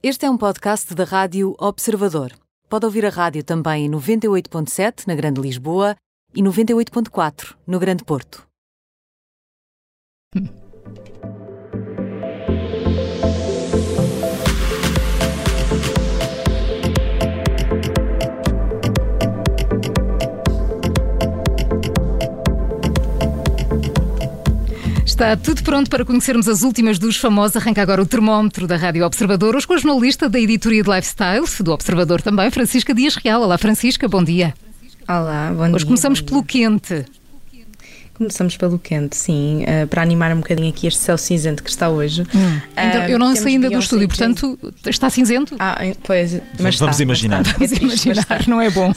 Este é um podcast da Rádio Observador. Pode ouvir a rádio também em 98.7 na Grande Lisboa e 98.4 no Grande Porto. Está tudo pronto para conhecermos as últimas dos famosos. Arranca agora o termómetro da Rádio Observador. Hoje com a jornalista da editoria de Lifestyle, do Observador também, Francisca Dias Real. Olá, Francisca, bom dia. Olá, bom dia. Hoje começamos pelo quente. Começamos pelo quente, sim, para animar um bocadinho aqui este céu cinzento que está hoje. Então, eu não saí ainda do estúdio, portanto, está cinzento? Pois, mas vamos imaginar. Vamos imaginar, não é bom.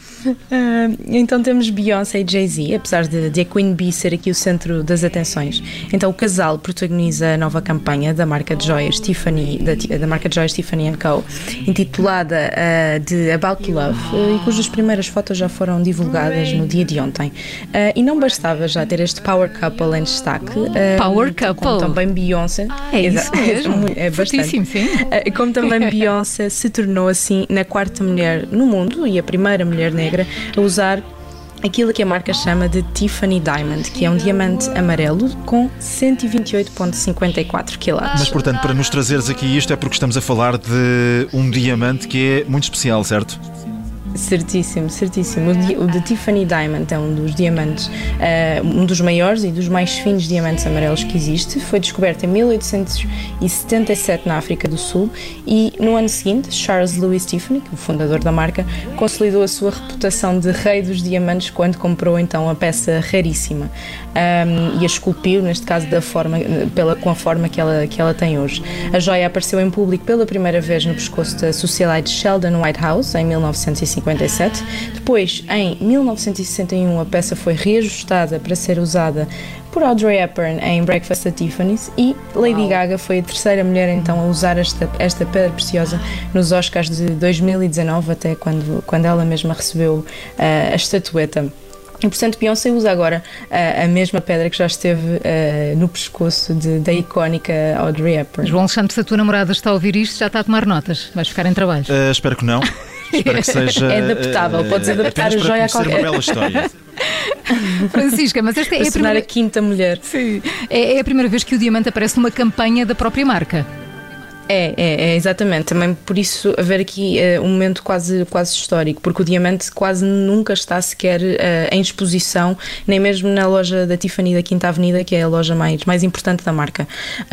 Então temos Beyoncé e Jay-Z, apesar de a Queen Bee ser aqui o centro das atenções. Então o casal protagoniza a nova campanha da marca de joias Tiffany, da marca de joias Tiffany & Co, intitulada de About Love, e cujas primeiras fotos já foram divulgadas no dia de ontem. E não bastava já ter este power couple em destaque. Power couple? Como também Beyoncé. É isso mesmo. É bastante. Fortíssimo, sim. Como também Beyoncé se tornou assim na quarta mulher no mundo e a primeira mulher negra a usar aquilo que a marca chama de Tiffany Diamond, que é um diamante amarelo com 128,54 quilates. Mas, portanto, para nos trazeres aqui isto é porque estamos a falar de um diamante que é muito especial, certo? Certíssimo. O de Tiffany Diamond é um dos diamantes, um dos maiores e dos mais finos diamantes amarelos que existe. Foi descoberto em 1877 na África do Sul e no ano seguinte, Charles Louis Tiffany, o fundador da marca, consolidou a sua reputação de rei dos diamantes quando comprou então a peça raríssima e a esculpiu, neste caso com a forma que ela tem hoje. A joia apareceu em público pela primeira vez no pescoço da socialite Sheldon Whitehouse em 1957. Depois, em 1961, a peça foi reajustada para ser usada por Audrey Hepburn em Breakfast at Tiffany's e Lady Gaga foi a terceira mulher então a usar esta pedra preciosa nos Oscars de 2019, até quando ela mesma recebeu a estatueta. E, portanto, Beyoncé usa agora a mesma pedra que já esteve no pescoço da icónica Audrey Hepburn. João Alexandre, se a tua namorada está a ouvir isto, já está a tomar notas. Vais ficar em trabalho. Espero que não. Espero que seja... É adaptável, podes adaptar a joia a qualquer... uma bela história. Francisca, mas esta é a quinta mulher. Sim. É a primeira vez que o diamante aparece numa campanha da própria marca. É, exatamente. Também por isso haver aqui um momento quase histórico, porque o diamante quase nunca está sequer em exposição, nem mesmo na loja da Tiffany da Quinta Avenida, que é a loja mais importante da marca.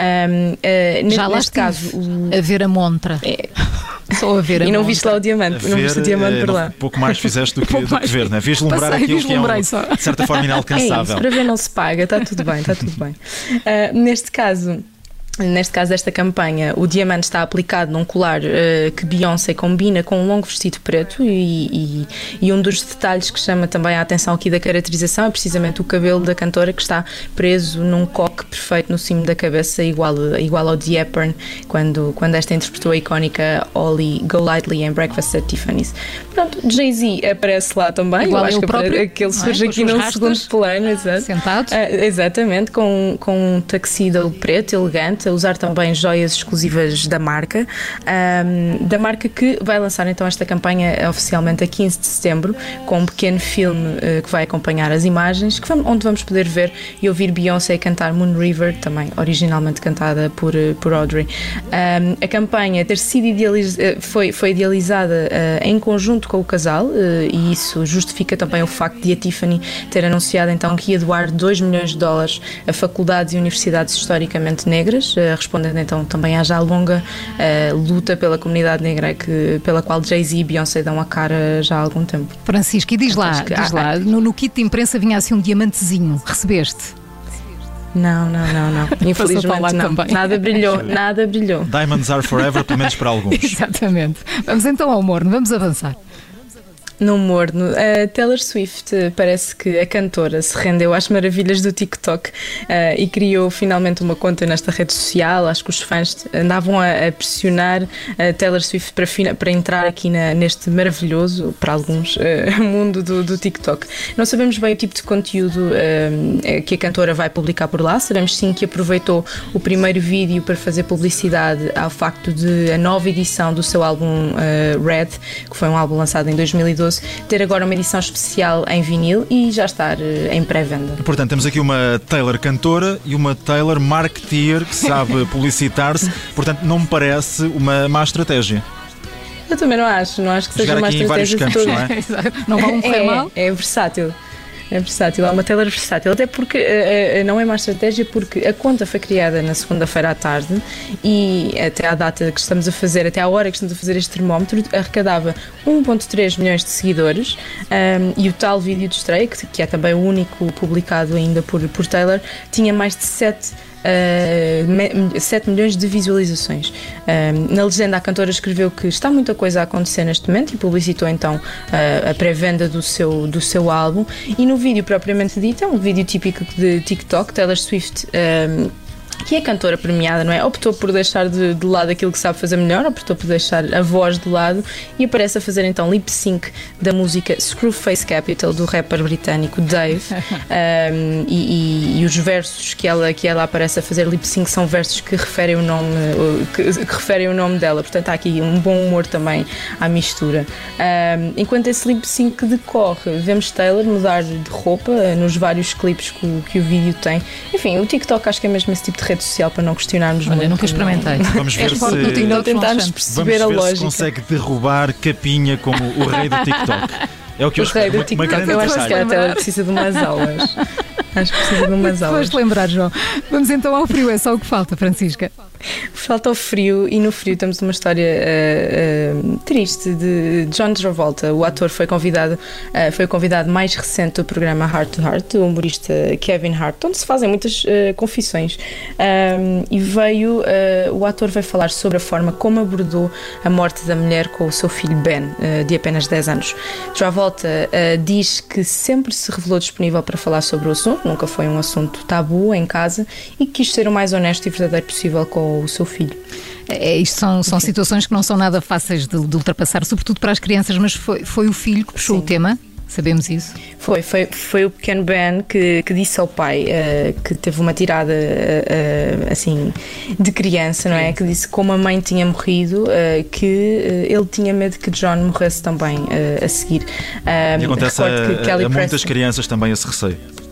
Já lá neste caso, a ver a montra. Só a ver a e não montra. viste lá o diamante, não viste o diamante por lá. Pouco mais fizeste do que ver, não é? Vislumbrar aquilo que é de certa forma inalcançável. É isso, para ver não se paga, está tudo bem. Neste caso, desta campanha, o diamante está aplicado num colar que Beyoncé combina com um longo vestido preto e um dos detalhes que chama também a atenção aqui da caracterização é precisamente o cabelo da cantora, que está preso num coque perfeito no cimo da cabeça, igual ao de Hepburn, quando esta interpretou a icónica Ollie Golightly em Breakfast at Tiffany's. Pronto, Jay-Z aparece lá também. Igual eu acho que ele surge aqui num segundo plano, sentado. Exatamente, com um tuxedo preto, elegante, a usar também joias exclusivas da marca que vai lançar então esta campanha oficialmente a 15 de setembro, com um pequeno filme que vai acompanhar as imagens, onde vamos poder ver e ouvir Beyoncé cantar Moon River, também originalmente cantada por Audrey. A campanha ter sido foi idealizada em conjunto com o casal e isso justifica também o facto de a Tiffany ter anunciado então que ia doar $2 milhões a faculdades e universidades historicamente negras, respondendo então também à já longa luta pela comunidade negra pela qual Jay-Z e Beyoncé dão a cara já há algum tempo. Francisco, e diz lá, no kit de imprensa vinha assim um diamantezinho, recebeste? Não. Infelizmente não. Também. Nada brilhou. Diamonds are forever, pelo menos para alguns. Exatamente. Vamos então ao morno, vamos avançar. No humor, a Taylor Swift, parece que a cantora se rendeu às maravilhas do TikTok e criou finalmente uma conta nesta rede social. Acho que os fãs andavam a pressionar a Taylor Swift para entrar aqui neste maravilhoso, para alguns, mundo do TikTok. Não sabemos bem o tipo de conteúdo que a cantora vai publicar por lá. Sabemos sim que aproveitou o primeiro vídeo para fazer publicidade ao facto de a nova edição do seu álbum Red, que foi um álbum lançado em 2012, ter agora uma edição especial em vinil e já estar em pré-venda. Portanto, temos aqui uma Taylor cantora e uma Taylor marketeer que sabe publicitar-se. Portanto, não me parece uma má estratégia. Eu também não acho que seja uma estratégia de campos, não é? Não vale correr mal? É versátil. É versátil, é uma Taylor versátil, até porque não é má estratégia, porque a conta foi criada na segunda-feira à tarde e até à data que estamos a fazer, até à hora que estamos a fazer este termómetro, arrecadava 1,3 milhões de seguidores e o tal vídeo de estreia, que é também o único publicado ainda por Taylor, tinha mais de 7 milhões de visualizações. Na legenda, a cantora escreveu que está muita coisa a acontecer neste momento e publicitou então a pré-venda do seu álbum. E no vídeo propriamente dito, é um vídeo típico de TikTok. Taylor Swift, que é cantora premiada, não é? Optou por deixar de lado aquilo que sabe fazer melhor, optou por deixar a voz de lado e aparece a fazer então lip sync da música Screwface Capital do rapper britânico Dave. E os versos que ela aparece a fazer lip sync são versos que referem o nome dela, portanto há aqui um bom humor também à mistura. Enquanto esse lip sync decorre, vemos Taylor mudar de roupa nos vários clipes que o vídeo tem. Enfim, o TikTok acho que é mesmo esse tipo de rede social para não questionarmos muito. Olha, nunca experimentei. Vamos ver se não tentarmos perceber a lógica. Se consegue derrubar Capinha como o rei do TikTok. É o que eu espero. O rei do TikTok. Eu acho que a Taylor precisa de umas aulas. Acho que precisa de umas aulas. Vais-te lembrar, João. Vamos então ao frio, é só o que falta, Francisca. Falta o frio, e no frio temos uma história triste de John Travolta. O ator foi o convidado mais recente do programa Heart to Heart, do humorista Kevin Hart, onde se fazem muitas confissões. E o ator veio falar sobre a forma como abordou a morte da mulher com o seu filho Ben, de apenas 10 anos. Travolta diz que sempre se revelou disponível para falar sobre o assunto, nunca foi um assunto tabu em casa, e quis ser o mais honesto e verdadeiro possível com o seu filho. Isto são situações que não são nada fáceis de ultrapassar, sobretudo para as crianças, mas foi o filho que puxou o tema? Sabemos isso? Foi o pequeno Ben que disse ao pai que teve uma tirada assim de criança, não é? Que disse que como a mãe tinha morrido, que ele tinha medo que John morresse também a seguir. E acontece a muitas crianças também esse receio.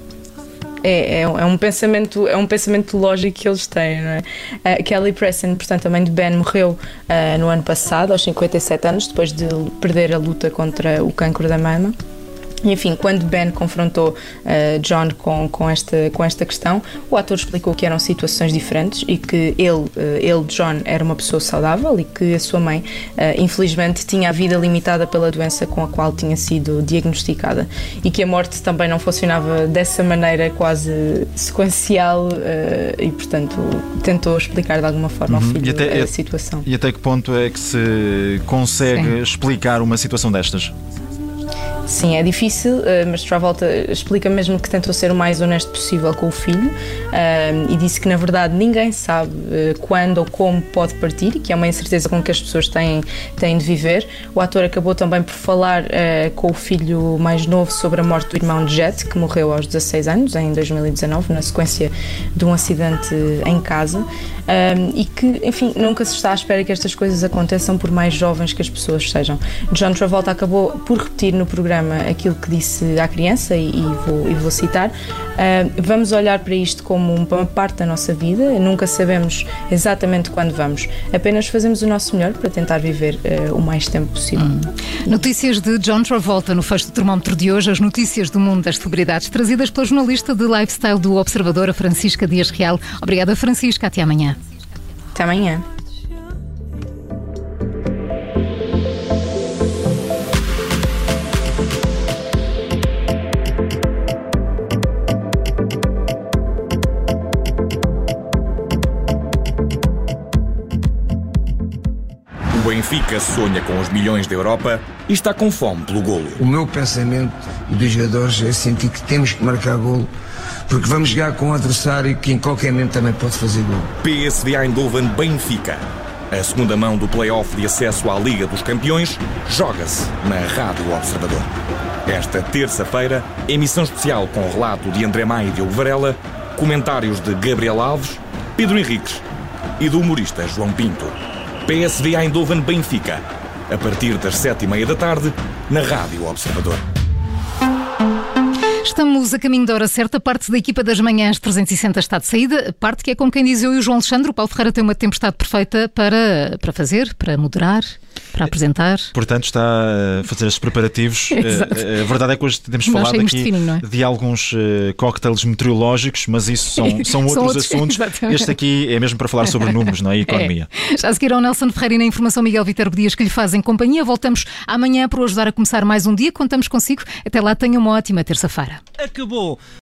É um pensamento lógico que eles têm, não é? Kelly Preston, portanto, a mãe de Ben, morreu no ano passado, aos 57 anos, depois de perder a luta contra o cancro da mama. E, enfim, quando Ben confrontou John com esta questão, o ator explicou que eram situações diferentes e que ele, John, era uma pessoa saudável e que a sua mãe, infelizmente, tinha a vida limitada pela doença com a qual tinha sido diagnosticada e que a morte também não funcionava dessa maneira quase sequencial e, portanto, tentou explicar de alguma forma ao filho a situação. E até que ponto é que se consegue explicar uma situação destas? Sim, é difícil, mas Travolta explica mesmo que tentou ser o mais honesto possível com o filho e disse que na verdade ninguém sabe quando ou como pode partir e que é uma incerteza com que as pessoas têm de viver. O ator acabou também por falar com o filho mais novo sobre a morte do irmão de Jet, que morreu aos 16 anos, em 2019, na sequência de um acidente em casa, e que, enfim, nunca se está à espera que estas coisas aconteçam por mais jovens que as pessoas sejam. John Travolta acabou por repetir no programa aquilo que disse à criança e vou citar: vamos olhar para isto como uma parte da nossa vida, nunca sabemos exatamente quando vamos, apenas fazemos o nosso melhor para tentar viver o mais tempo possível. Notícias de John Travolta no fecho do termómetro de hoje, as notícias do mundo das celebridades trazidas pela jornalista de lifestyle do Observador, a Francisca Dias Real. Obrigada, Francisca, até amanhã. Até amanhã. O Benfica sonha com os milhões da Europa e está com fome pelo golo. O meu pensamento dos jogadores é sentir que temos que marcar golo, porque vamos jogar com um adversário que em qualquer momento também pode fazer golo. PSV Eindhoven Benfica. A segunda mão do play-off de acesso à Liga dos Campeões joga-se na Rádio Observador. Esta terça-feira, emissão especial com o relato de André Maia e Diogo Varela, comentários de Gabriel Alves, Pedro Henriques e do humorista João Pinto. PSV Eindhoven Benfica, a partir das 7h30 da tarde, na Rádio Observador. Estamos a caminho da hora certa. Parte da equipa das manhãs 360 está de saída. Parte que é como quem diz eu e o João Alexandre. O Paulo Ferreira tem uma tempestade perfeita para fazer, para moderar, para apresentar. Portanto, está a fazer estes preparativos. A verdade é que hoje temos falado aqui de alguns cocktails meteorológicos, mas isso são outros assuntos. Exatamente. Este aqui é mesmo para falar sobre números, não é? E economia. Já seguirão Nelson Ferreira e na informação Miguel Viterbo Dias, que lhe fazem companhia. Voltamos amanhã para o ajudar a começar mais um dia. Contamos consigo. Até lá, tenham uma ótima terça-feira. Acabou!